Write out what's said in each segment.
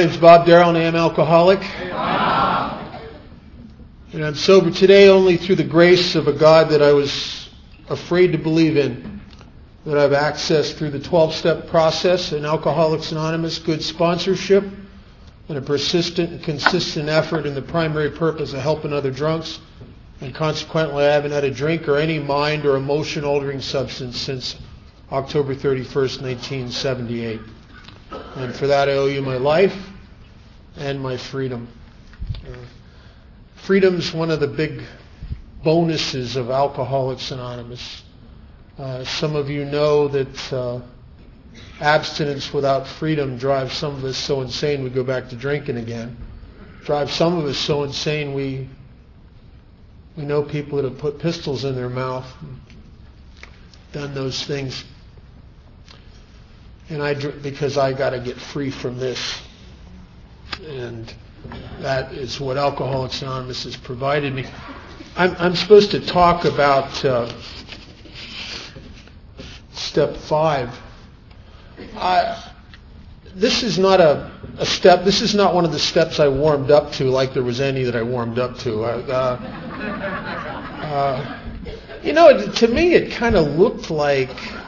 name's Bob Darrell and I am alcoholic. And I'm sober today only through the grace of a God that I was afraid to believe in, that I've accessed through the 12-step process and Alcoholics Anonymous, good sponsorship, and a persistent and consistent effort in the primary purpose of helping other drunks. And consequently, I haven't had a drink or any mind or emotion-altering substance since October 31st, 1978. And for that, I owe you my life and my freedom. Freedom's one of the big bonuses of Alcoholics Anonymous. Some of you know that abstinence without freedom drives some of us so insane we go back to drinking again. Drives some of us so insane we know people that have put pistols in their mouth and done those things. And because I got to get free from this. And that is what Alcoholics Anonymous has provided me. I'm supposed to talk about step 5. This is not a step. This is not one of the steps I warmed up to, like there was any that I warmed up to. To me it kind of looked like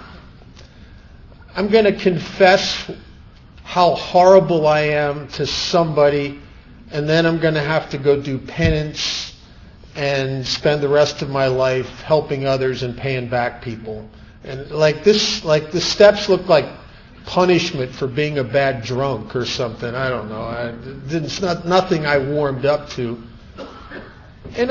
I'm going to confess how horrible I am to somebody, and then I'm going to have to go do penance and spend the rest of my life helping others and paying back people. And the steps look like punishment for being a bad drunk or something. I don't know. It's nothing I warmed up to. And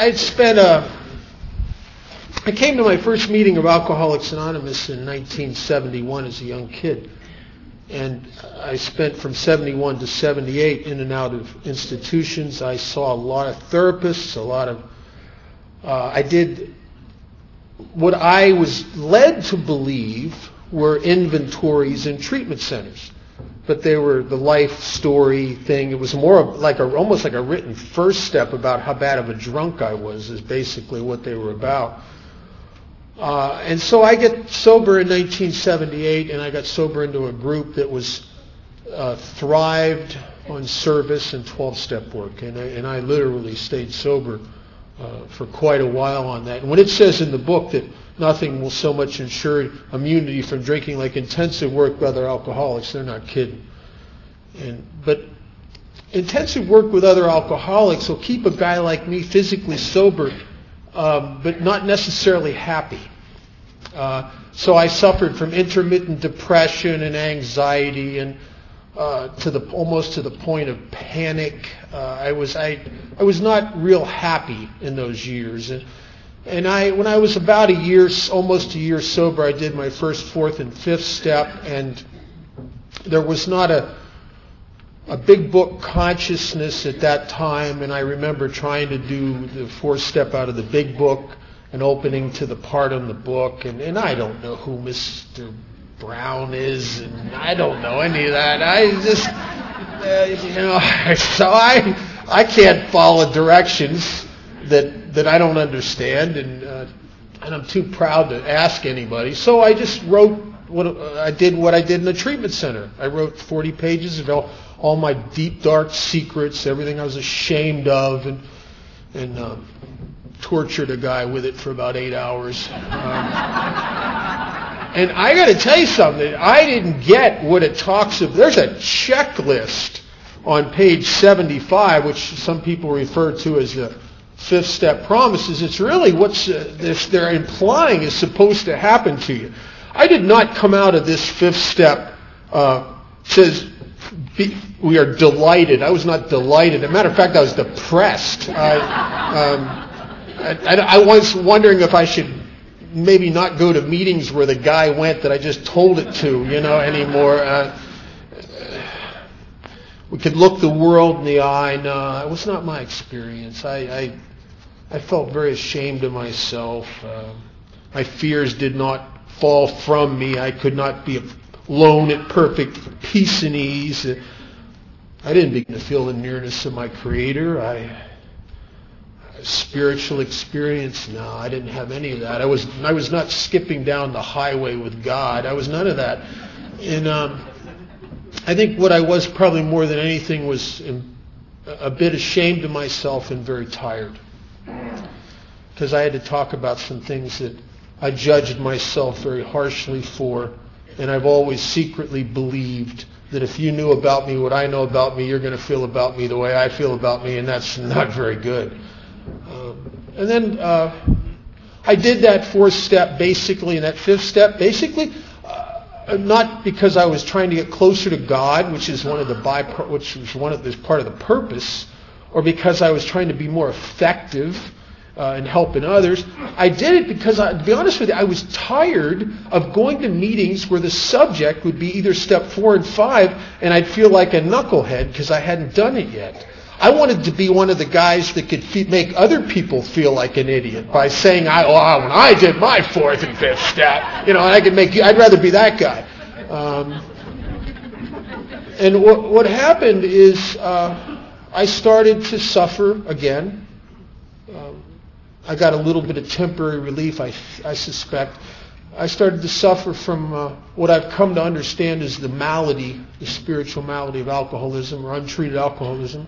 I came to my first meeting of Alcoholics Anonymous in 1971 as a young kid. And I spent from 71 to 78 in and out of institutions. I saw a lot of therapists, I did what I was led to believe were inventories in treatment centers. But they were the life story thing. It was more like almost like a written first step about how bad of a drunk I was, is basically what they were about. And so I get sober in 1978, and I got sober into a group that was thrived on service and 12-step work. And I literally stayed sober for quite a while on that. And when it says in the book that nothing will so much ensure immunity from drinking like intensive work with other alcoholics, they're not kidding. But intensive work with other alcoholics will keep a guy like me physically sober, but not necessarily happy. So I suffered from intermittent depression and anxiety, and almost to the point of panic. I was not real happy in those years, and when I was about almost a year sober, I did my first, fourth, and fifth step, and there was not a big book consciousness at that time, and I remember trying to do the fourth step out of the big book and opening to the part on the book, and I don't know who Mr. Brown is, and I don't know any of that. I just, so I can't follow directions that I don't understand, and I'm too proud to ask anybody. So I just wrote what I did in the treatment center. I wrote 40 pages of all my deep, dark secrets, everything I was ashamed of, and tortured a guy with it for about 8 hours. And I got to tell you something. I didn't get what it talks about. There's a checklist on page 75, which some people refer to as the fifth step promises. It's really what they're implying is supposed to happen to you. I did not come out of this fifth step says we are delighted. I was not delighted. As a matter of fact, I was depressed. I was wondering if I should maybe not go to meetings where the guy went that I just told it to, anymore. We could look the world in the eye. No, it was not my experience. I felt very ashamed of myself. My fears did not fall from me. I could not be alone at perfect peace and ease. I didn't begin to feel the nearness of my Creator. Spiritual experience? No, I didn't have any of that. I was not skipping down the highway with God. I was none of that. And I think what I was probably more than anything was a bit ashamed of myself and very tired. Because I had to talk about some things that I judged myself very harshly for, and I've always secretly believed that if you knew about me what I know about me, you're going to feel about me the way I feel about me, and that's not very good. And then I did that fourth step basically, and that fifth step basically, not because I was trying to get closer to God, which is part of the purpose, or because I was trying to be more effective in helping others. I did it because, to be honest with you, I was tired of going to meetings where the subject would be either step 4 and 5, and I'd feel like a knucklehead because I hadn't done it yet. I wanted to be one of the guys that could make other people feel like an idiot by saying, when I did my 4th and 5th step, and I'd rather be that guy. And what happened is I started to suffer again. I got a little bit of temporary relief, I suspect. I started to suffer from what I've come to understand as the spiritual malady of alcoholism or untreated alcoholism.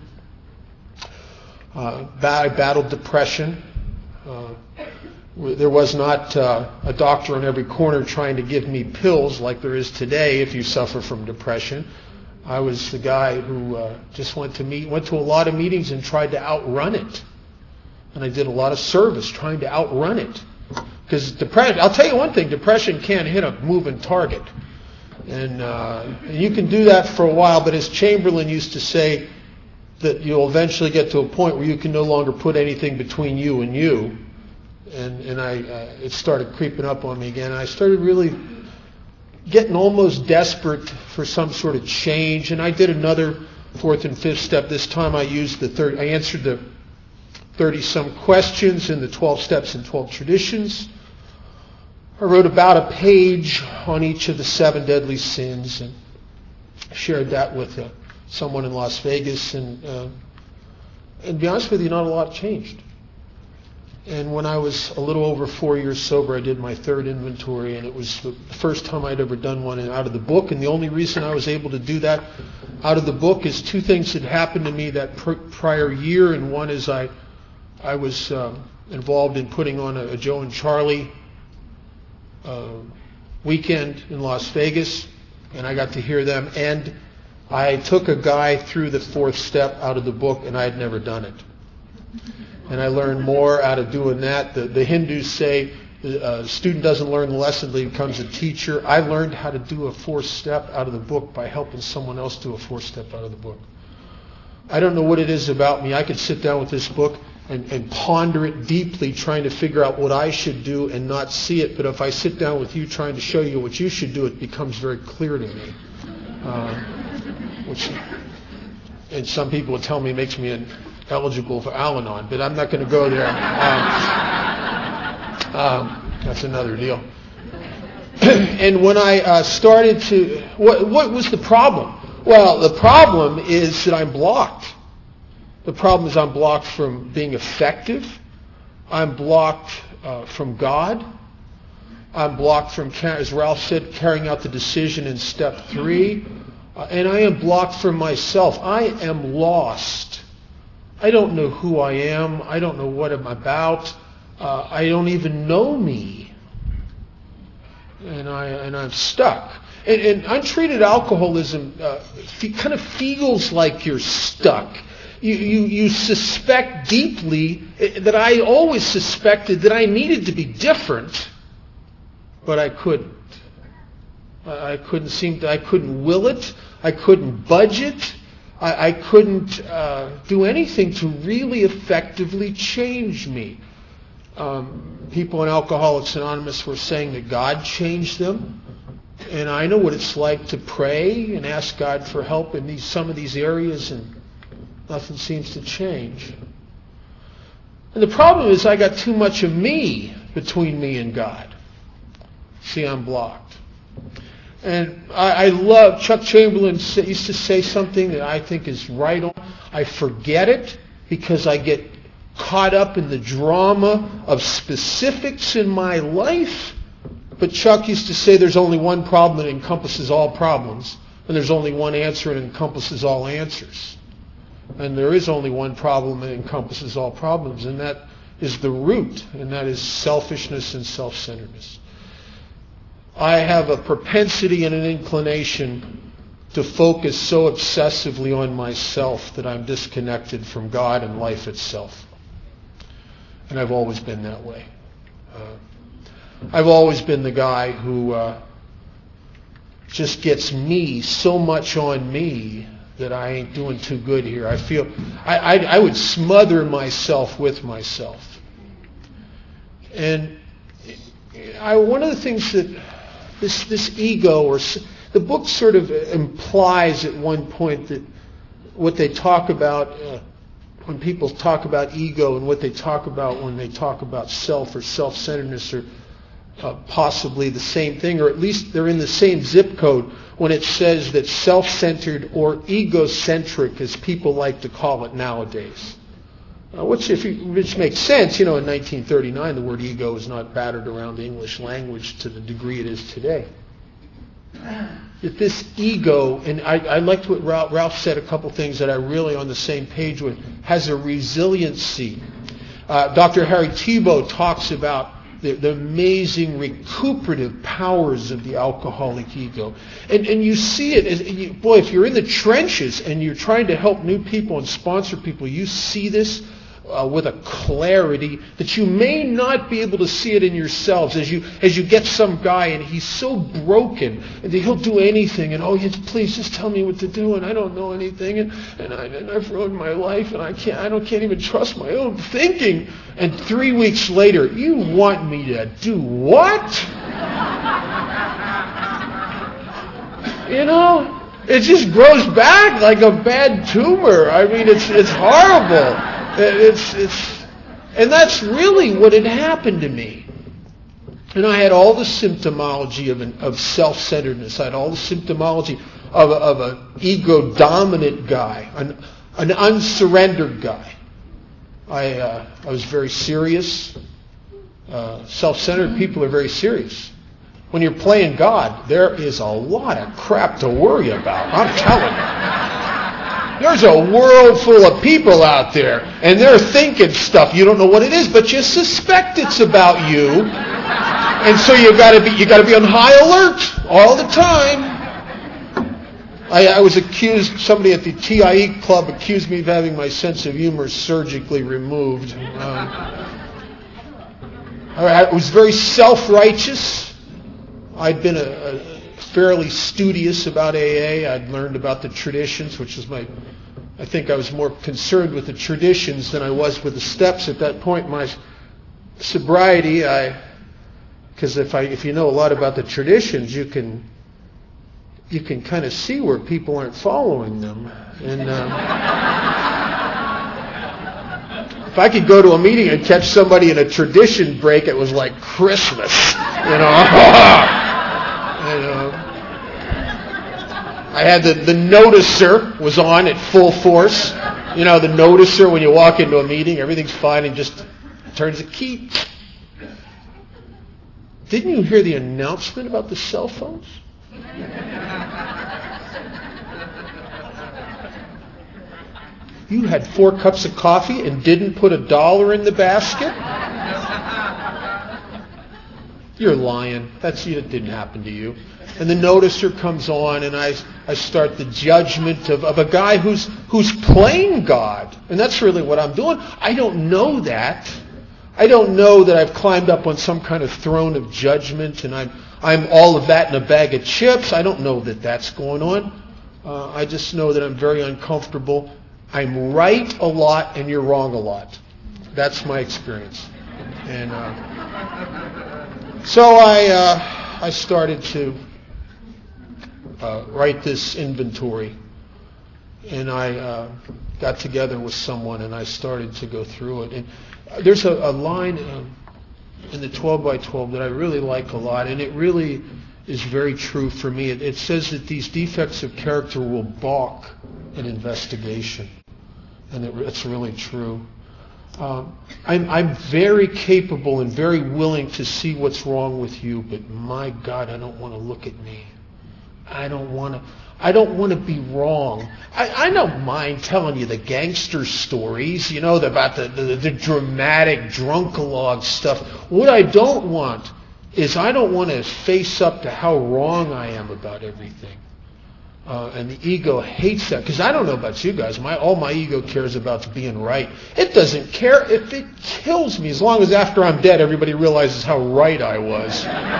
I battled depression. There was not a doctor on every corner trying to give me pills like there is today if you suffer from depression. I was the guy who just went to a lot of meetings and tried to outrun it. And I did a lot of service trying to outrun it. Because depression, I'll tell you one thing, depression can't hit a moving target. And you can do that for a while, but as Chamberlain used to say, that you'll eventually get to a point where you can no longer put anything between you and you. And it started creeping up on me again. And I started really getting almost desperate for some sort of change. And I did another 4th and 5th step. This time I answered the 30-some questions in the 12 Steps and 12 Traditions. I wrote about a page on each of the 7 deadly sins and shared that with someone in Las Vegas, and to be honest with you, not a lot changed. And when I was a little over 4 years sober, I did my 3rd inventory, and it was the first time I'd ever done one out of the book. And the only reason I was able to do that out of the book is 2 things that happened to me that prior year, and one is I was involved in putting on a Joe and Charlie weekend in Las Vegas, and I got to hear them, and I took a guy through the 4th step out of the book, and I had never done it. And I learned more out of doing that. The Hindus say a student doesn't learn the lesson until he becomes a teacher. I learned how to do a 4th step out of the book by helping someone else do a 4th step out of the book. I don't know what it is about me. I could sit down with this book and ponder it deeply, trying to figure out what I should do and not see it. But if I sit down with you trying to show you what you should do, it becomes very clear to me. And some people would tell me it makes me eligible for Al-Anon, but I'm not going to go there. That's another deal. And when I started to... What was the problem? Well, the problem is that I'm blocked. The problem is I'm blocked from being effective. I'm blocked from God. I'm blocked from, as Ralph said, carrying out the decision in step 3. And I am blocked from myself. I am lost. I don't know who I am. I don't know what I'm about. I don't even know me. And I'm stuck. And untreated alcoholism kind of feels like you're stuck. You suspect deeply that I always suspected that I needed to be different, but I couldn't. I couldn't will it. I couldn't budge it. I couldn't do anything to really effectively change me. People in Alcoholics Anonymous were saying that God changed them. And I know what it's like to pray and ask God for help in some of these areas, and nothing seems to change. And the problem is I got too much of me between me and God. See, I'm blocked. And I love, Chuck Chamberlain used to say something that I think is right on. I forget it because I get caught up in the drama of specifics in my life. But Chuck used to say there's only one problem that encompasses all problems, And there's only one answer and it encompasses all answers. And there is only one problem that encompasses all problems, and that is the root, and that is selfishness and self-centeredness. I have a propensity and an inclination to focus so obsessively on myself that I'm disconnected from God and life itself. And I've always been that way. I've always been the guy who just gets me so much on me that I ain't doing too good here. I feel I would smother myself with myself. And one of the things that this ego, or the book sort of implies at one point that what they talk about when people talk about ego and what they talk about when they talk about self or self-centeredness are possibly the same thing, or at least they're in the same zip code when it says that self-centered or egocentric, as people like to call it nowadays. Which makes sense. In 1939, the word ego was not battered around the English language to the degree it is today. That this ego, and I liked what Ralph said, a couple things that I'm really on the same page with, has a resiliency. Dr. Harry Tiebout talks about the amazing recuperative powers of the alcoholic ego. And you see it, if you're in the trenches and you're trying to help new people and sponsor people, you see this with a clarity that you may not be able to see it in yourselves. As you get some guy and he's so broken and he'll do anything, and please just tell me what to do, and I don't know anything, and I've ruined my life, and I can't even trust my own thinking. And 3 weeks later, you want me to do what? It just grows back like a bad tumor. I mean, it's horrible. And that's really what had happened to me. And I had all the symptomology of self-centeredness. I had all the symptomology of an ego-dominant guy, an unsurrendered guy. I was very serious. Self-centered people are very serious. When you're playing God, there is a lot of crap to worry about. I'm telling you. There's a world full of people out there, and they're thinking stuff. You don't know what it is, but you suspect it's about you. And so you got to be on high alert all the time. I was accused, somebody at the TIE club accused me of having my sense of humor surgically removed. I was very self-righteous. I'd been a fairly studious about AA. I'd learned about the traditions, which was I think I was more concerned with the traditions than I was with the steps at that point in my sobriety. Because if you know a lot about the traditions, you can kind of see where people aren't following them. And if I could go to a meeting and catch somebody in a tradition break, it was like Christmas, I had the noticer was on at full force. The noticer, when you walk into a meeting, everything's fine, and just turns the key. Didn't you hear the announcement about the cell phones? You had 4 cups of coffee and didn't put $1 in the basket? You're lying. It didn't happen to you. And the noticer comes on, and I start the judgment of a guy who's playing God. And that's really what I'm doing. I don't know that. I don't know that I've climbed up on some kind of throne of judgment and I'm all of that in a bag of chips. I don't know that that's going on. I just know that I'm very uncomfortable. I'm right a lot and you're wrong a lot. That's my experience. And so I started to write this inventory, and I got together with someone and I started to go through it. And there's a line in the 12 by 12 that I really like a lot, and it really is very true for me. It says that these defects of character will balk an investigation, and it's really true. I'm very capable and very willing to see what's wrong with you, but my God, I don't want to look at me. I don't want to. I don't want to be wrong. I don't mind telling you the gangster stories, about the dramatic drunkalog stuff. What I don't want is I don't want to face up to how wrong I am about everything. And the ego hates that, because I don't know about you guys. All my ego cares about is being right. It doesn't care if it kills me, as long as after I'm dead, everybody realizes how right I was.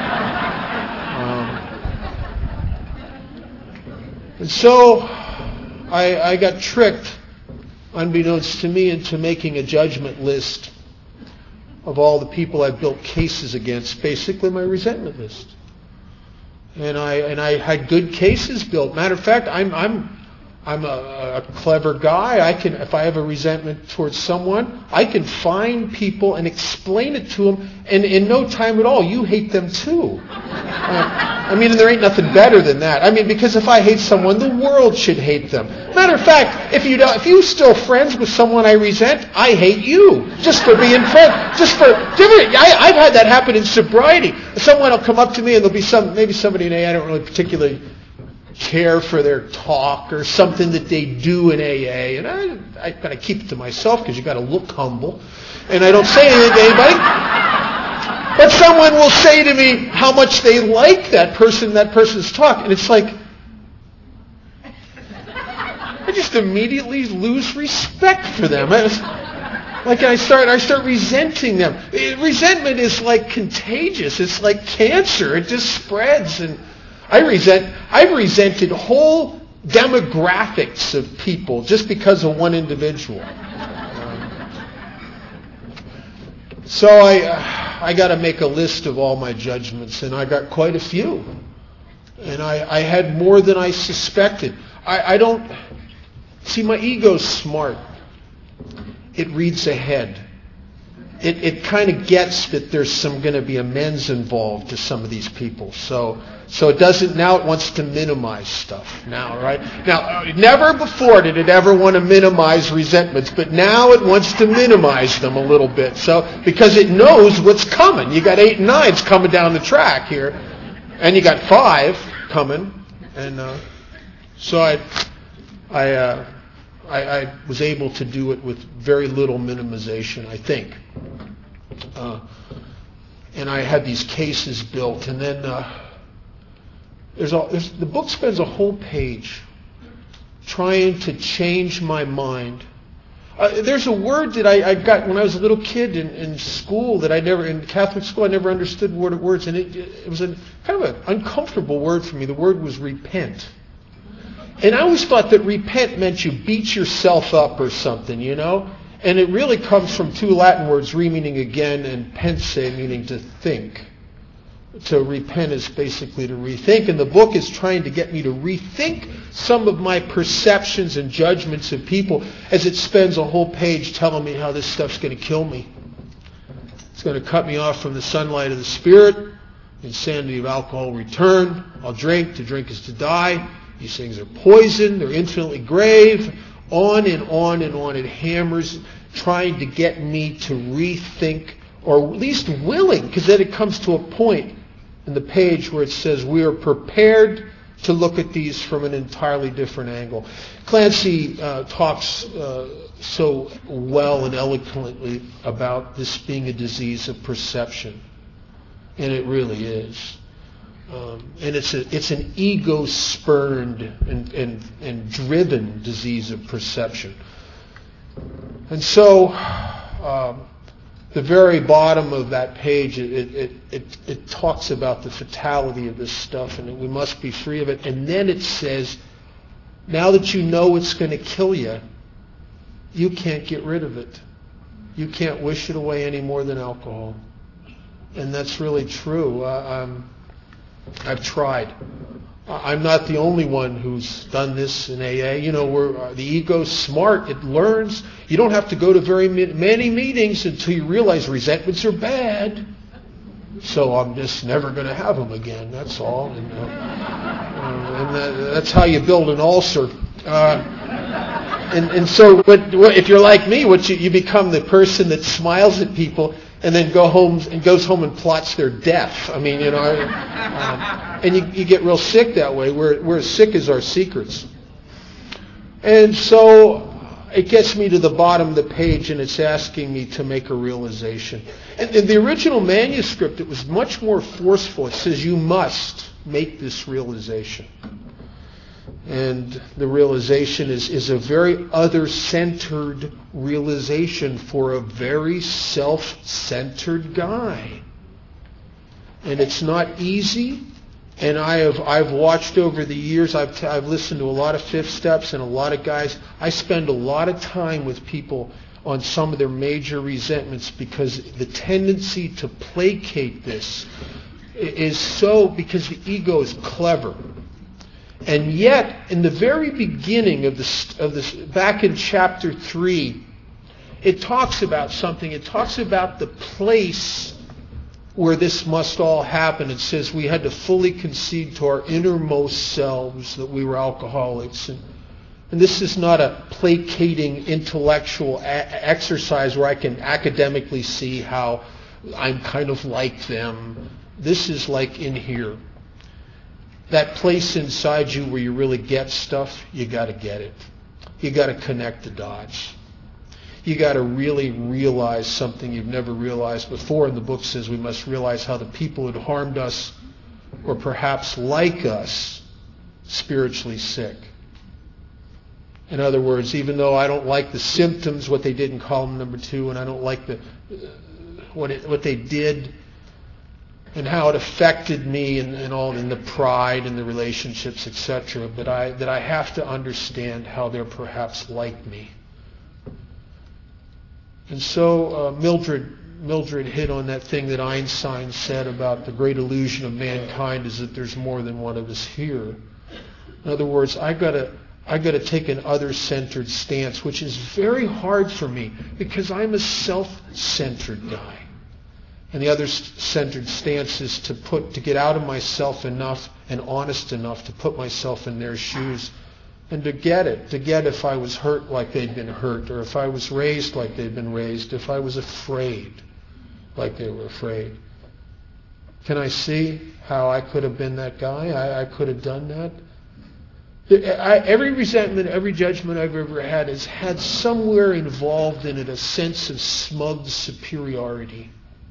And so I got tricked, unbeknownst to me, into making a judgment list of all the people I've built cases against, basically my resentment list. And I had good cases built. Matter of fact, I'm a clever guy. If I have a resentment towards someone, I can find people and explain it to them, and in no time at all, you hate them too. There ain't nothing better than that. Because if I hate someone, the world should hate them. Matter of fact, if you're still friends with someone I resent, I hate you just for being friends. I've had that happen in sobriety. Someone will come up to me and there'll be maybe somebody in AA I don't really particularly care for their talk or something that they do in AA, and I got to keep it to myself because you got to look humble, and I don't say anything to anybody. But someone will say to me how much they like that person's talk, and it's like I just immediately lose respect for them. I start resenting them. Resentment is like contagious. It's like cancer. It just spreads, and I've resented whole demographics of people just because of one individual. So I got to make a list of all my judgments, and I got quite a few. And I had more than I suspected. I don't... See, my ego's smart. It reads ahead. It kind of gets that there's going to be amends involved to some of these people. So it doesn't, now it wants to minimize stuff now, right? Now, never before did it ever want to minimize resentments, but now it wants to minimize them a little bit. So, because it knows what's coming. You got 8 and 9s coming down the track here, and you got 5 coming. And so I was able to do it with very little minimization, I think. And I had these cases built, and then the book spends a whole page trying to change my mind. There's a word that I got when I was a little kid in school in Catholic school, I never understood what it was, and it was kind of an uncomfortable word for me. The word was repent. And I always thought that repent meant you beat yourself up or something, And it really comes from 2 Latin words, re meaning again and pense meaning to think. To repent is basically to rethink. And the book is trying to get me to rethink some of my perceptions and judgments of people, as it spends a whole page telling me how this stuff's going to kill me. It's going to cut me off from the sunlight of the Spirit. Insanity of alcohol return. I'll drink. To drink is to die. These things are poison. They're infinitely grave. On and on and on. It hammers, trying to get me to rethink, or at least willing, because then it comes to a point in the page where it says we are prepared to look at these from an entirely different angle. Clancy talks so well and eloquently about this being a disease of perception, and it really is. And it's an ego-spurned and driven disease of perception. And so, the very bottom of that page, it talks about the fatality of this stuff, and we must be free of it. And then it says, now that you know it's going to kill you, you can't get rid of it. You can't wish it away any more than alcohol. And that's really true. I've tried. I'm not the only one who's done this in AA. The ego's smart. It learns. You don't have to go to very many meetings until you realize resentments are bad. So I'm just never going to have them again. That's all. And that's how you build an ulcer. And so if you're like me, you become the person that smiles at people and then goes home and plots their death. I mean, and you get real sick that way. We're as sick as our secrets. And so it gets me to the bottom of the page, and it's asking me to make a realization. And in the original manuscript, it was much more forceful. It says, you must make this realization. And the realization is a very other-centered realization for a very self-centered guy. And it's not easy. And I've watched over the years, I've listened to a lot of Fifth Steps and a lot of guys. I spend a lot of time with people on some of their major resentments because the tendency to placate this is so, because the ego is clever. And yet, in the very beginning of this, back in chapter 3, it talks about something. It talks about the place where this must all happen. It says we had to fully concede to our innermost selves that we were alcoholics. And this is not a placating intellectual exercise where I can academically see how I'm kind of like them. This is like in here. That place inside you where you really get stuff, you got to get it. You got to connect the dots. You got to really realize something you've never realized before. And the book says we must realize how the people who had harmed us, or perhaps like us, spiritually sick. In other words, even though I don't like the symptoms, what they did in column number 2, and I don't like what they did and how it affected me and all in the pride and the relationships, etc., but that I have to understand how they're perhaps like me. And so Mildred hit on that thing that Einstein said about the great illusion of mankind is that there's more than one of us here. In other words, I got to take an other-centered stance, which is very hard for me because I'm a self-centered guy. And the other-centered stance is to get out of myself enough and honest enough to put myself in their shoes and to get if I was hurt like they'd been hurt, or if I was raised like they'd been raised, if I was afraid like they were afraid. Can I see how I could have been that guy? I could have done that. Every resentment, every judgment I've ever had has had somewhere involved in it a sense of smug superiority.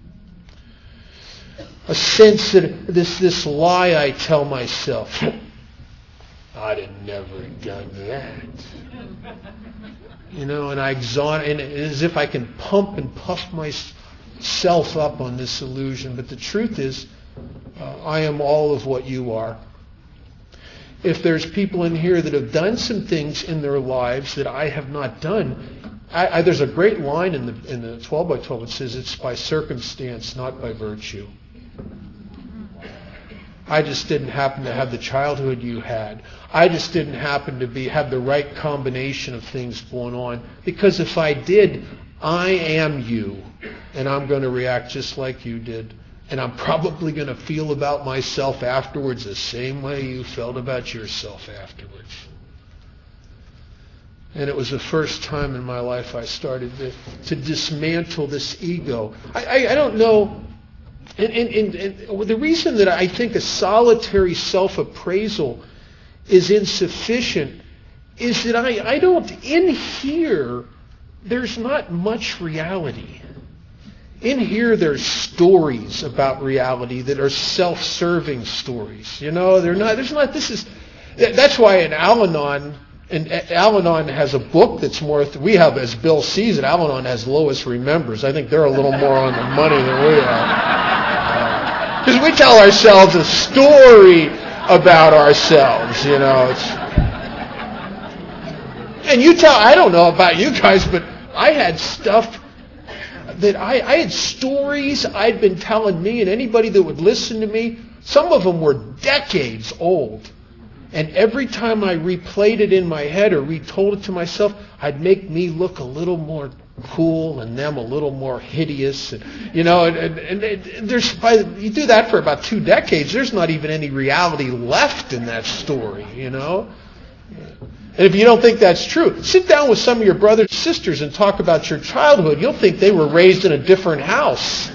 A sense that this lie I tell myself, I'd have never done that. And I exhaust, and as if I can pump and puff myself up on this illusion. But the truth is, I am all of what you are. If there's people in here that have done some things in their lives that I have not done, there's a great line in the 12 by 12. It says it's by circumstance, not by virtue. I just didn't happen to have the childhood you had. I just didn't happen to have the right combination of things going on. Because if I did, I am you. And I'm going to react just like you did. And I'm probably going to feel about myself afterwards the same way you felt about yourself afterwards. And it was the first time in my life I started to dismantle this ego. I don't know. And the reason that I think a solitary self-appraisal is insufficient is that I don't, in here, there's not much reality. In here, there's stories about reality that are self-serving stories. That's why in Al-Anon, and Al-Anon has a book that's more, we have, as Bill sees it, Al-Anon has Lois Remembers. I think they're a little more on the money than we are. Because we tell ourselves a story about ourselves, I don't know about you guys, but I had stuff that I had stories I'd been telling me, and anybody that would listen to me, some of them were decades old. And every time I replayed it in my head or retold it to myself, I'd make me look a little more cool and them a little more hideous. And there's, you do that for about 2 decades, there's not even any reality left in that story, And if you don't think that's true, sit down with some of your brothers and sisters and talk about your childhood. You'll think they were raised in a different house.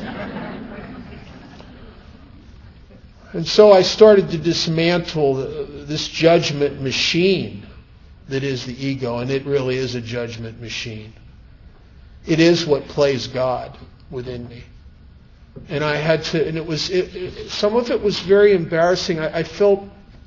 And so I started to dismantle this judgment machine that is the ego, and it really is a judgment machine. It is what plays God within me. And I had to, and some of it was very embarrassing. I felt,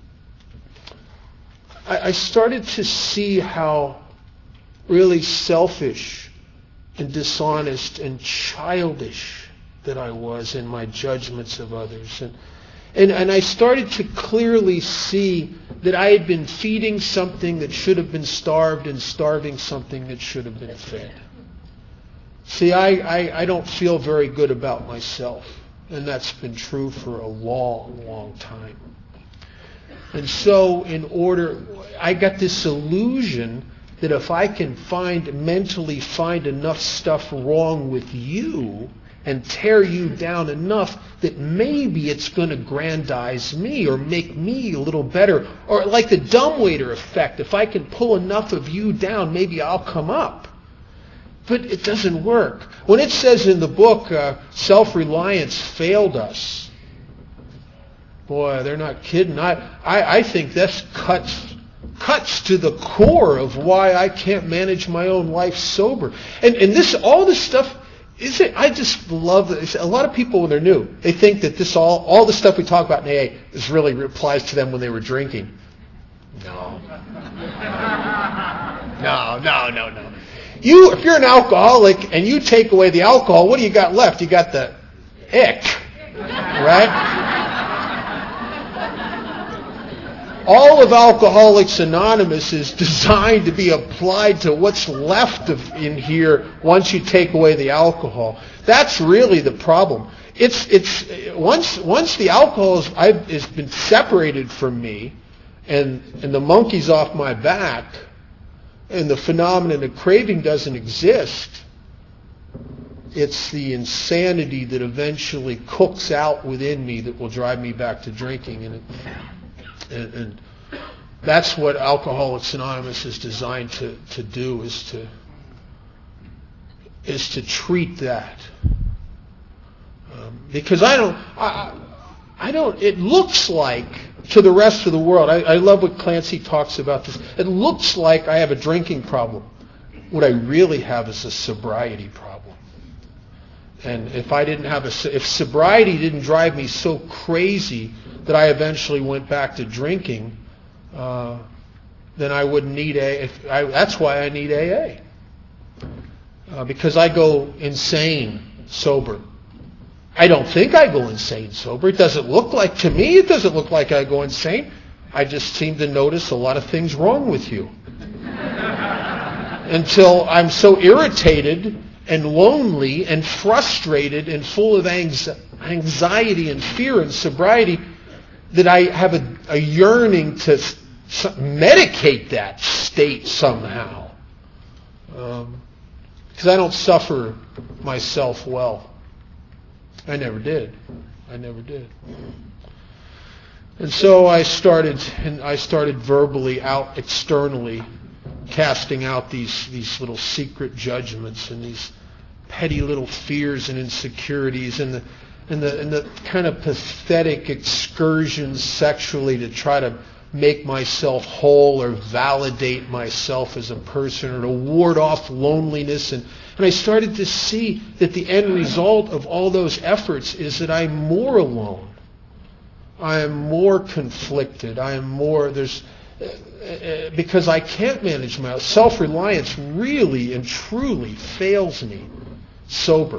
I started to see how really selfish and dishonest and childish that I was in my judgments of others. And I started to clearly see that I had been feeding something that should have been starved and starving something that should have been fed. See, I don't feel very good about myself. And that's been true for a long, long time. And so I got this illusion that if I can mentally find enough stuff wrong with you and tear you down enough that maybe it's going to grandize me or make me a little better. Or like the dumbwaiter effect, if I can pull enough of you down, maybe I'll come up. But it doesn't work. When it says in the book, self-reliance failed us, boy, they're not kidding. I think this cuts to the core of why I can't manage my own life sober. And all this stuff, I just love it. A lot of people, when they're new, they think that all the stuff we talk about in AA really applies to them when they were drinking. No. No. If you're an alcoholic and you take away the alcohol, what do you got left? You got the ick, right? All of Alcoholics Anonymous is designed to be applied to what's left in here once you take away the alcohol. That's really the problem. Once the alcohol has been separated from me, and the monkey's off my back, and the phenomenon of craving doesn't exist, it's the insanity that eventually cooks out within me that will drive me back to drinking. And that's what Alcoholics Anonymous is designed to do, is to treat that. Because it looks like to the rest of the world, I love what Clancy talks about this, it looks like I have a drinking problem. What I really have is a sobriety problem. And if sobriety didn't drive me so crazy that I eventually went back to drinking, then I wouldn't need AA. That's why I need AA. Because I go insane sober. I don't think I go insane sober. It doesn't look like I go insane. I just seem to notice a lot of things wrong with you. Until I'm so irritated and lonely and frustrated and full of anxiety and fear and sobriety that I have a yearning to medicate that state somehow. Because I don't suffer myself well. I never did. And so I started verbally out externally casting out these little secret judgments and these petty little fears and insecurities and the kind of pathetic excursions sexually to try to make myself whole or validate myself as a person or to ward off loneliness. And I started to see that the end result of all those efforts is that I'm more alone. I am more conflicted. Because I can't manage my self-reliance really and truly fails me sober.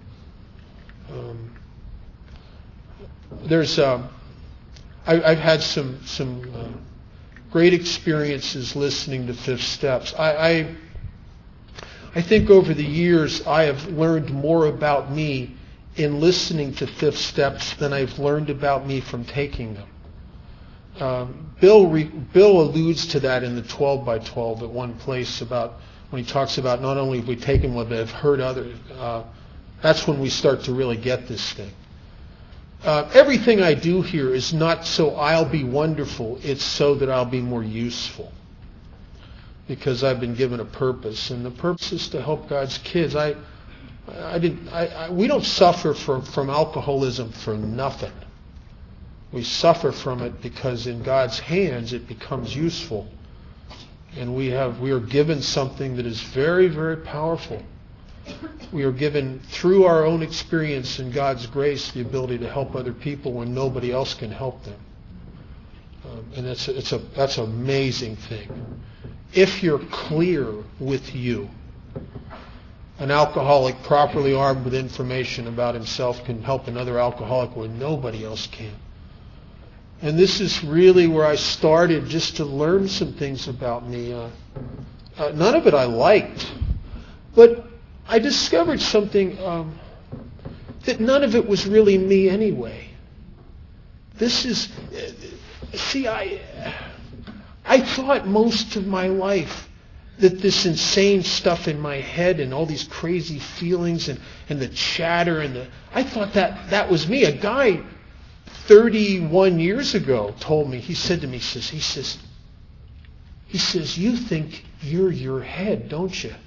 I've had some great experiences listening to Fifth Steps. I think over the years I have learned more about me in listening to Fifth Steps than I've learned about me from taking them. Bill alludes to that in the 12 by 12 at one place when he talks about not only have we taken one, but have heard others. That's when we start to really get this thing. Everything I do here is not so I'll be wonderful, it's so that I'll be more useful. because I've been given a purpose, and the purpose is to help God's kids. We don't suffer from alcoholism for nothing. We suffer from it because in God's hands it becomes useful. And we are given something that is very, very powerful. We are given, through our own experience and God's grace, the ability to help other people when nobody else can help them. And that's an amazing thing. If you're clear with you, an alcoholic properly armed with information about himself can help another alcoholic where nobody else can. And this is really where I started just to learn some things about me. None of it I liked, but I discovered something that none of it was really me anyway. This is, I thought most of my life that this insane stuff in my head and all these crazy feelings and the chatter I thought that was me. A guy 31 years ago told me, he said to me, he says, you think you're your head, don't you?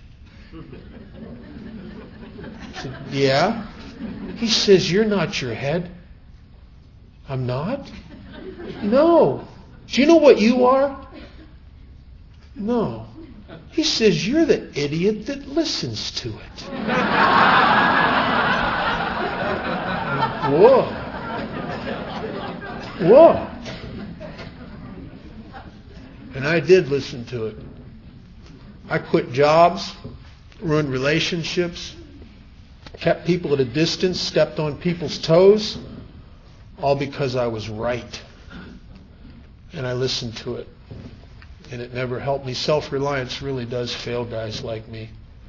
I said, yeah. He says, you're not your head. I'm not? No. Do you know what you are? No. He says, you're the idiot that listens to it. Whoa. Whoa. And I did listen to it. I quit jobs, ruined relationships, kept people at a distance, stepped on people's toes, all because I was right. And I listened to it. And it never helped me. Self-reliance really does fail guys like me.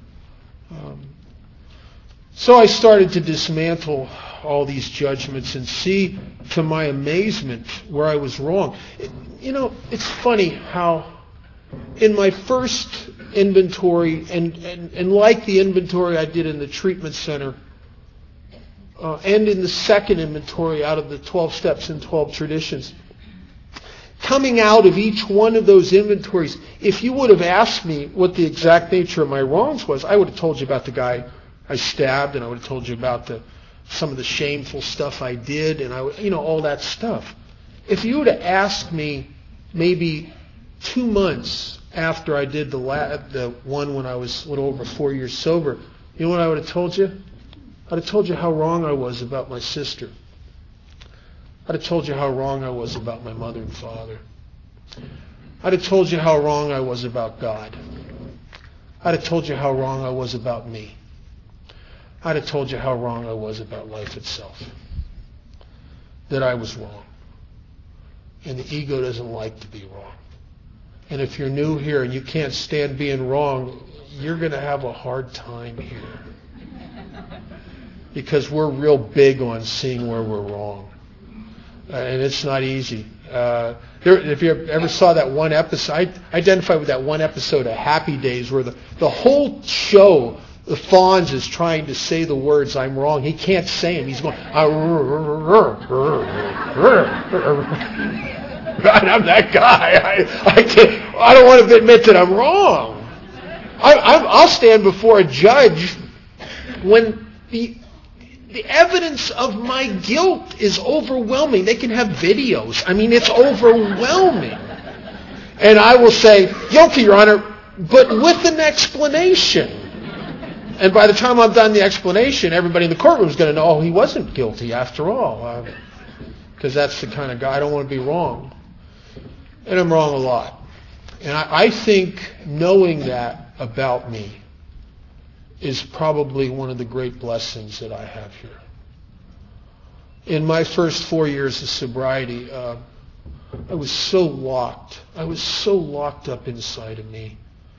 So I started to dismantle all these judgments and see, to my amazement, where I was wrong. It's funny how in my first inventory, and like the inventory I did in the treatment center, and in the second inventory out of the 12 steps and 12 traditions, coming out of each one of those inventories, if you would have asked me what the exact nature of my wrongs was, I would have told you about the guy I stabbed, and I would have told you about some of the shameful stuff I did, and all that stuff. If you would have asked me maybe 2 months after I did the one when I was a little over 4 years sober, you know what I would have told you? I'd have told you how wrong I was about my sister. I'd have told you how wrong I was about my mother and father. I'd have told you how wrong I was about God. I'd have told you how wrong I was about me. I'd have told you how wrong I was about life itself. That I was wrong. And the ego doesn't like to be wrong. And if you're new here and you can't stand being wrong, you're going to have a hard time here. Because we're real big on seeing where we're wrong. And it's not easy. If you ever saw that one episode, I identify with that one episode of Happy Days where the whole show, the Fonz is trying to say the words, I'm wrong. He can't say them. He's going, I'm that guy. I don't want to admit that I'm wrong. I'll stand before a judge when the evidence of my guilt is overwhelming. They can have videos. It's overwhelming. And I will say, guilty, Your Honor, but with an explanation. And by the time I'm done the explanation, everybody in the courtroom is going to know, he wasn't guilty after all. Because that's the kind of guy, I don't want to be wrong. And I'm wrong a lot. And I think knowing that about me is probably one of the great blessings that I have here. In my first 4 years of sobriety, I was so locked. I was so locked up inside of me.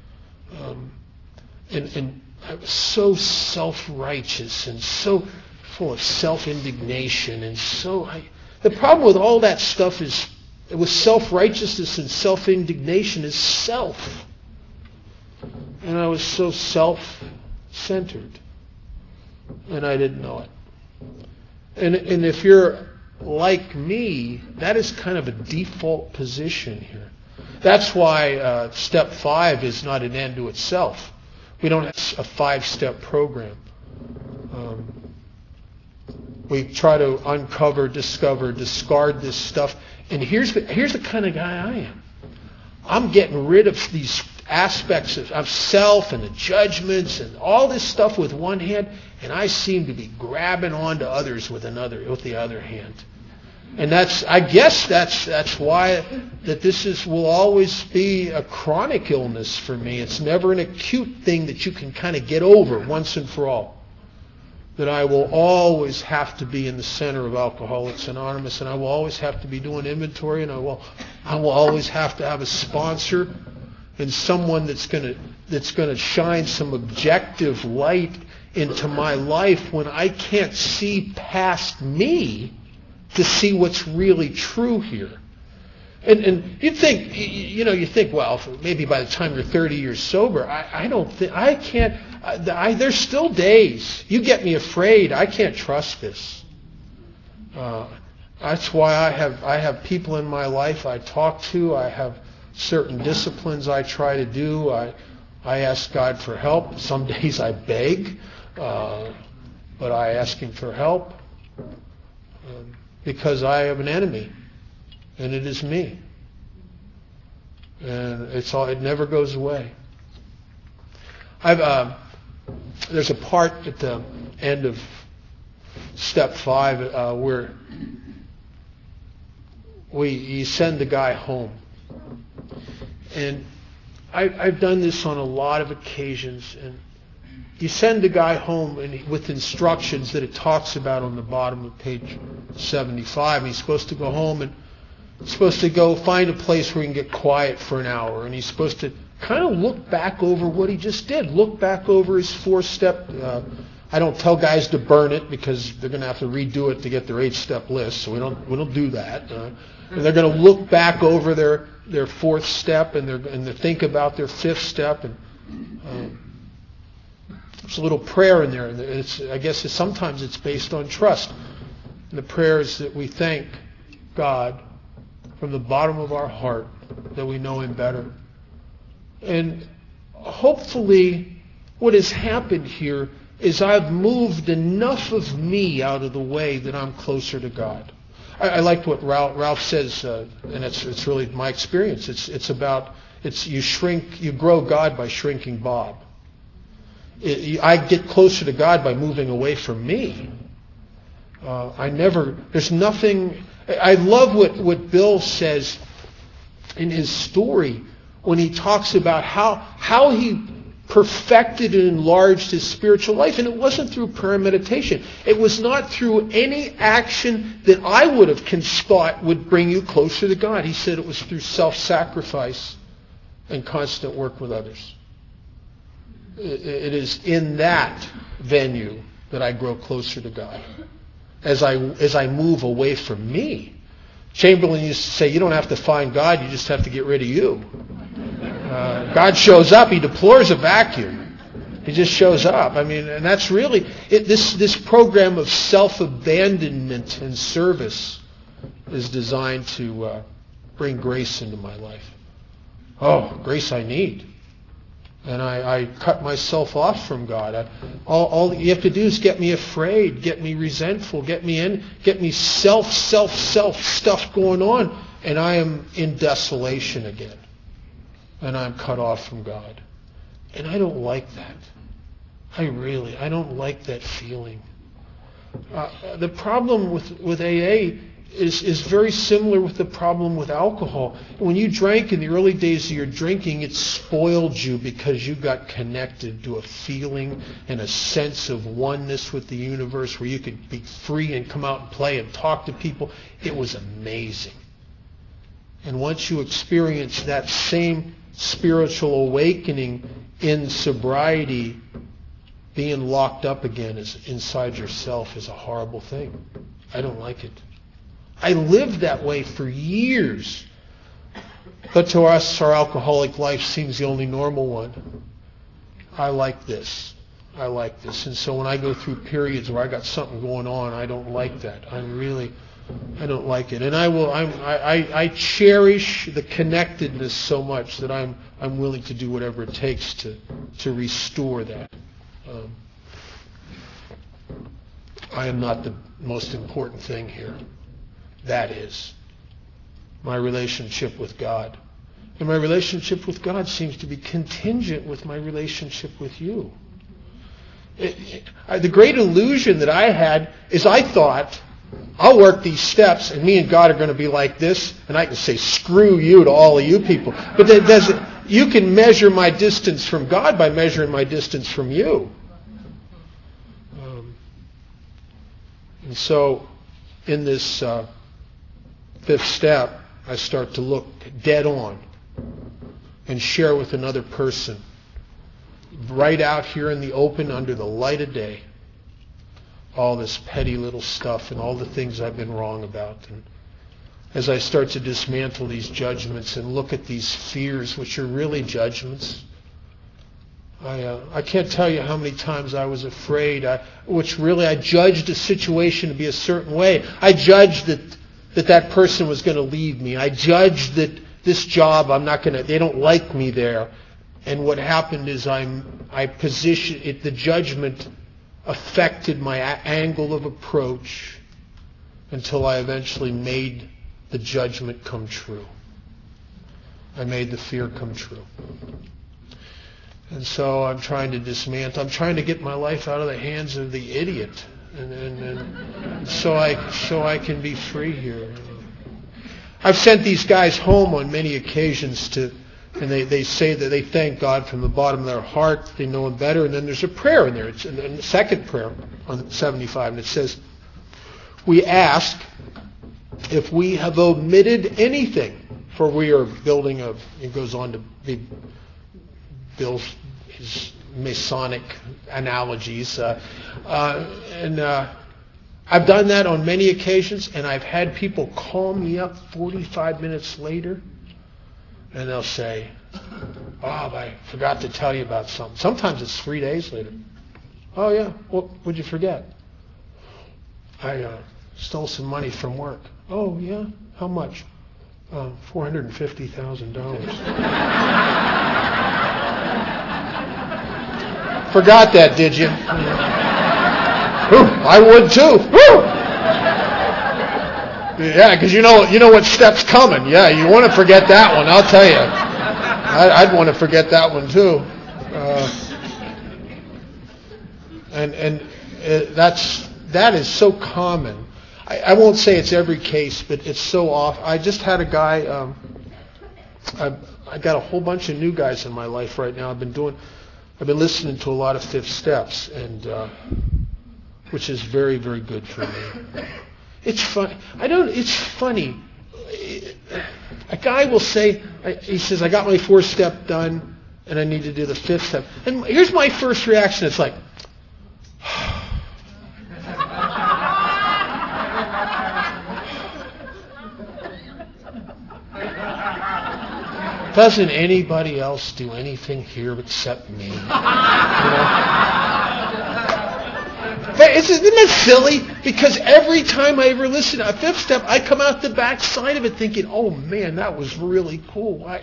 And I was so self-righteous and so full of self-indignation. And the problem with all that stuff is, with self-righteousness and self-indignation, is self. And I was so self-centered. And I didn't know it. And if you're like me, that is kind of a default position here. That's why step 5 is not an end to itself. We don't have a 5-step program. We try to uncover, discover, discard this stuff. And here's the kind of guy I am. I'm getting rid of these aspects of self and the judgments and all this stuff with one hand, and I seem to be grabbing onto others with the other hand. And I guess that's why that this will always be a chronic illness for me. It's never an acute thing that you can kind of get over once and for all. That I will always have to be in the center of Alcoholics Anonymous, and I will always have to be doing inventory, and I will always have to have a sponsor and someone that's going to shine some objective light into my life when I can't see past me to see what's really true here. And you think, well, maybe by the time you're 30 years sober, I can't. There's still days. You get me afraid. I can't trust this. That's why I have people in my life I talk to. I have certain disciplines I try to do. I ask God for help. Some days I beg, but I ask Him for help because I have an enemy, and it is me. And it never goes away. There's a part at the end of step 5 where you send the guy home. And I've done this on a lot of occasions. And you send the guy home with instructions that it talks about on the bottom of page 75. And he's supposed to go home and he's supposed to go find a place where he can get quiet for an hour. And he's supposed to kind of look back over what he just did. Look back over his 4-step. I don't tell guys to burn it because they're going to have to redo it to get their 8-step list. So we don't do that. And they're going to look back over their 4th step and they think about their 5th step. And there's a little prayer in there. And sometimes it's based on trust. And the prayer is that we thank God from the bottom of our heart that we know Him better. And hopefully what has happened here is I've moved enough of me out of the way that I'm closer to God. I liked what Ralph says, and it's really my experience. You grow God by shrinking Bob. I get closer to God by moving away from me. There's nothing. I love what Bill says in his story when he talks about how he perfected and enlarged his spiritual life. And it wasn't through prayer and meditation. It was not through any action that I would have thought would bring you closer to God. He said it was through self-sacrifice and constant work with others. It is in that venue that I grow closer to God. As I move away from me. Chamberlain used to say, you don't have to find God, you just have to get rid of you. God shows up, He deplores a vacuum. He just shows up. And that's really, this program of self-abandonment and service is designed to bring grace into my life. Oh, grace I need. And I cut myself off from God. All you have to do is get me afraid, get me resentful, get me self stuff going on, and I am in desolation again. And I'm cut off from God. And I don't like that. I don't like that feeling. The problem with AA is very similar with the problem with alcohol. When you drank in the early days of your drinking, it spoiled you because you got connected to a feeling and a sense of oneness with the universe where you could be free and come out and play and talk to people. It was amazing. And once you experience that same spiritual awakening in sobriety, being locked up again inside yourself is a horrible thing. I don't like it. I lived that way for years. But to us, our alcoholic life seems the only normal one. I like this. And so when I go through periods where I got something going on, I don't like that. I don't like it. And I cherish the connectedness so much that I'm willing to do whatever it takes to restore that. I am not the most important thing here. That is my relationship with God. And my relationship with God seems to be contingent with my relationship with you. The great illusion that I had is I thought, I'll work these steps and me and God are going to be like this, and I can say screw you to all of you people. But that doesn't. You can measure my distance from God by measuring my distance from you. And so in this fifth step, I start to look dead on and share with another person, right out here in the open under the light of day, all this petty little stuff and all the things I've been wrong about. And as I start to dismantle these judgments and look at these fears, which are really judgments, I can't tell you how many times I was afraid, I judged a situation to be a certain way. I judged that person was going to leave me. I judged that this job, they don't like me there. And what happened is the judgment affected my angle of approach until I eventually made the judgment come true. I made the fear come true. And so I'm trying to dismantle. I'm trying to get my life out of the hands of the idiot, and so I can be free here. I've sent these guys home on many occasions and they say that they thank God from the bottom of their heart. They know Him better. And then there's a prayer in there. It's in the second prayer on 75, and it says, "We ask if we have omitted anything, for we are building a." It goes on to be Bill's his Masonic analogies, and I've done that on many occasions, and I've had people call me up 45 minutes later, and they'll say, "Bob, I forgot to tell you about something." Sometimes it's 3 days later. "Oh yeah, what would you forget?" "I stole some money from work." "Oh yeah, how much?" $450,000. Forgot that, did you? I would too. Yeah, because you know what step's coming. Yeah, you want to forget that one. I'll tell you. I'd want to forget that one too. That is so common. I won't say it's every case, but it's so often. I just had a guy. I got a whole bunch of new guys in my life right now. I've been listening to a lot of fifth steps, and which is very, very good for me. It's fun. It's funny. A guy will say, he says, "I got my fourth step done, and I need to do the fifth step." And here's my first reaction. It's like, doesn't anybody else do anything here except me? You know? But isn't that silly? Because every time I ever listen to a fifth step, I come out the back side of it thinking, "Oh man, that was really cool." What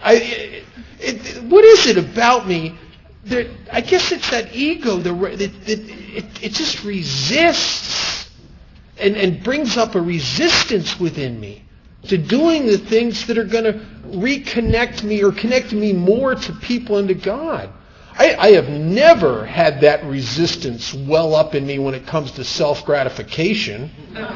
is it about me? I guess it's that ego. It just resists and brings up a resistance within me to doing the things that are going to reconnect me or connect me more to people and to God. I have never had that resistance well up in me when it comes to self-gratification.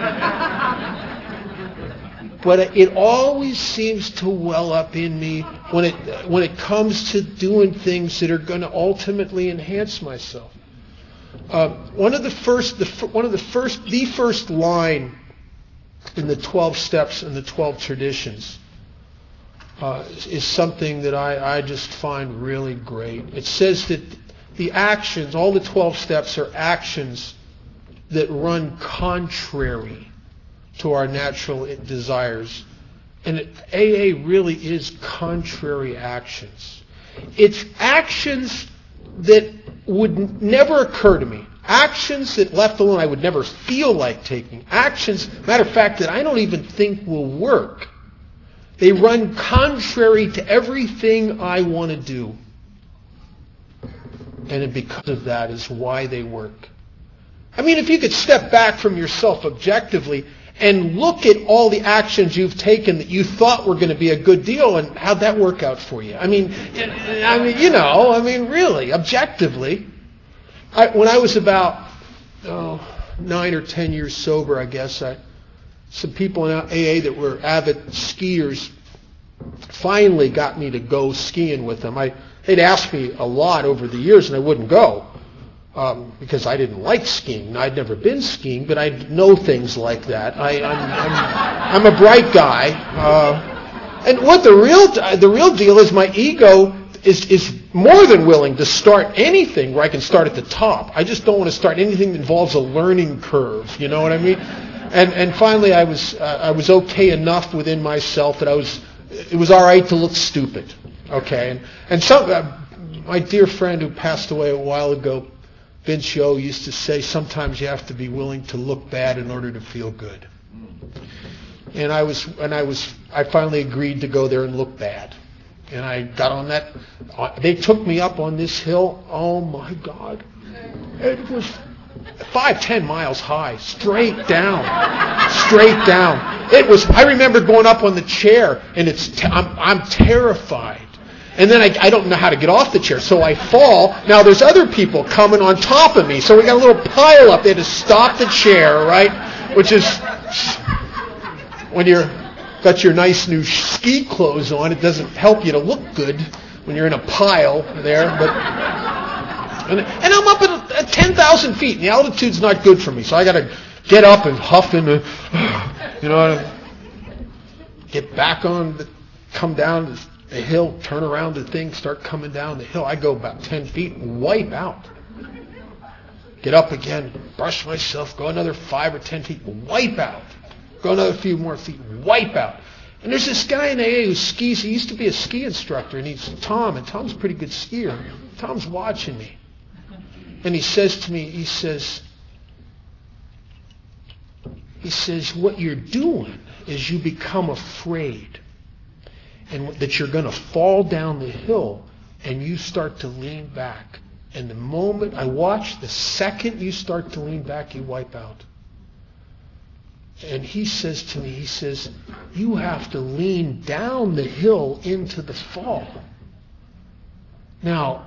But it always seems to well up in me when it comes to doing things that are going to ultimately enhance myself. The first line in the 12 steps and the 12 traditions is something that I just find really great. It says that the actions, all the 12 steps are actions that run contrary to our natural desires. And AA really is contrary actions. It's actions that would never occur to me. Actions that left alone I would never feel like taking. Actions, matter of fact, that I don't even think will work. They run contrary to everything I want to do. And because of that is why they work. I mean, if you could step back from yourself objectively and look at all the actions you've taken that you thought were going to be a good deal, and how'd that work out for you? I mean, really, objectively. When I was about 9 or 10 years sober, I guess, some people in AA that were avid skiers finally got me to go skiing with them. They'd asked me a lot over the years, and I wouldn't go because I didn't like skiing. I'd never been skiing, but I know things like that. I'm a bright guy, and what the real deal is, my ego is more than willing to start anything where I can start at the top. I just don't want to start anything that involves a learning curve. You know what I mean? And finally, I was okay enough within myself that it was all right to look stupid. Okay, and my dear friend who passed away a while ago, Vince Yo, used to say, sometimes you have to be willing to look bad in order to feel good. And I finally agreed to go there and look bad. And I got on that. They took me up on this hill. Oh my God. It was 5-10 miles high, straight down. I remember going up on the chair, and I'm terrified. And then I don't know how to get off the chair, so I fall. Now there's other people coming on top of me, so we got a little pile up there to stop the chair, right? Which is, when you're got your nice new ski clothes on, it doesn't help you to look good when you're in a pile there. And I'm up at 10,000 feet, and the altitude's not good for me, so I got to get up and huff and get back on, come down the hill, turn around the thing, start coming down the hill. I go about 10 feet and wipe out. Get up again, brush myself, go another 5 or 10 feet, wipe out. Go another few more feet, wipe out. And there's this guy in AA who skis. He used to be a ski instructor, and he's Tom, and Tom's a pretty good skier. Tom's watching me. And he says to me, he says, what you're doing is you become afraid and that you're going to fall down the hill, and you start to lean back. And the moment I watch, the second you start to lean back, you wipe out. And he says to me, you have to lean down the hill into the fall. Now,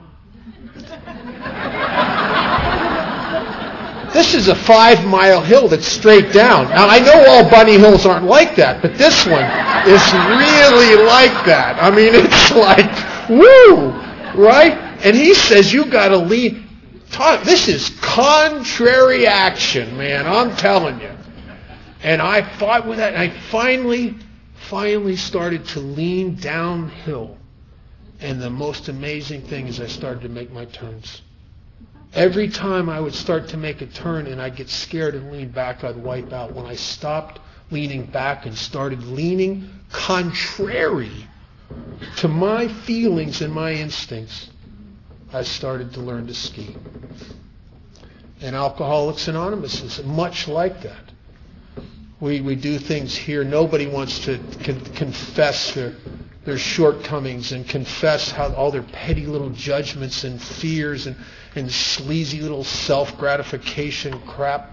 this is a 5-mile hill that's straight down. Now, I know all bunny hills aren't like that, but this one is really like that. I mean, it's like, woo, right? And he says, you got to lean. This is contrary action, man, I'm telling you. And I fought with that, and I finally started to lean downhill. And the most amazing thing is I started to make my turns. Every time I would start to make a turn and I'd get scared and lean back, I'd wipe out. When I stopped leaning back and started leaning contrary to my feelings and my instincts, I started to learn to ski. And Alcoholics Anonymous is much like that. We do things here. Nobody wants to confess their shortcomings and confess how all their petty little judgments and fears and sleazy little self-gratification crap.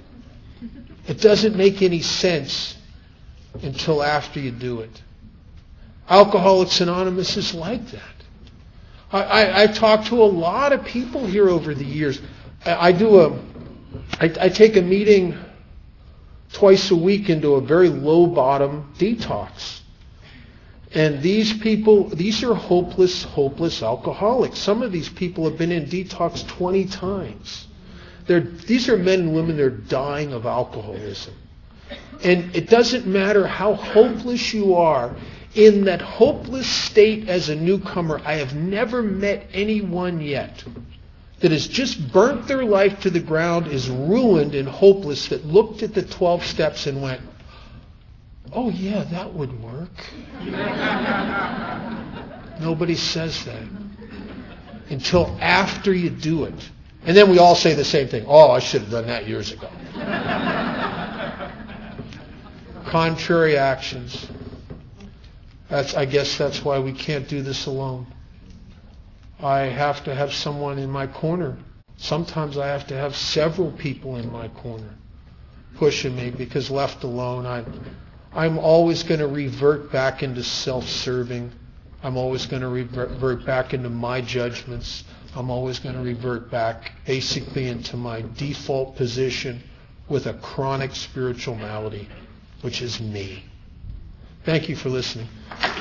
It doesn't make any sense until after you do it. Alcoholics Anonymous is like that. I've talked to a lot of people here over the years. I take a meeting twice a week into a very low bottom detox. And these people, these are hopeless alcoholics. Some of these people have been in detox 20 times. These are men and women that are dying of alcoholism. And it doesn't matter how hopeless you are. In that hopeless state as a newcomer, I have never met anyone yet that has just burnt their life to the ground, is ruined and hopeless, that looked at the 12 steps and went, oh yeah, that would work. Nobody says that until after you do it. And then we all say the same thing. Oh, I should have done that years ago. Contrary actions. I guess that's why we can't do this alone. I have to have someone in my corner. Sometimes I have to have several people in my corner pushing me, because left alone, I'm always going to revert back into self-serving. I'm always going to revert back into my judgments. I'm always going to revert back basically into my default position with a chronic spiritual malady, which is me. Thank you for listening.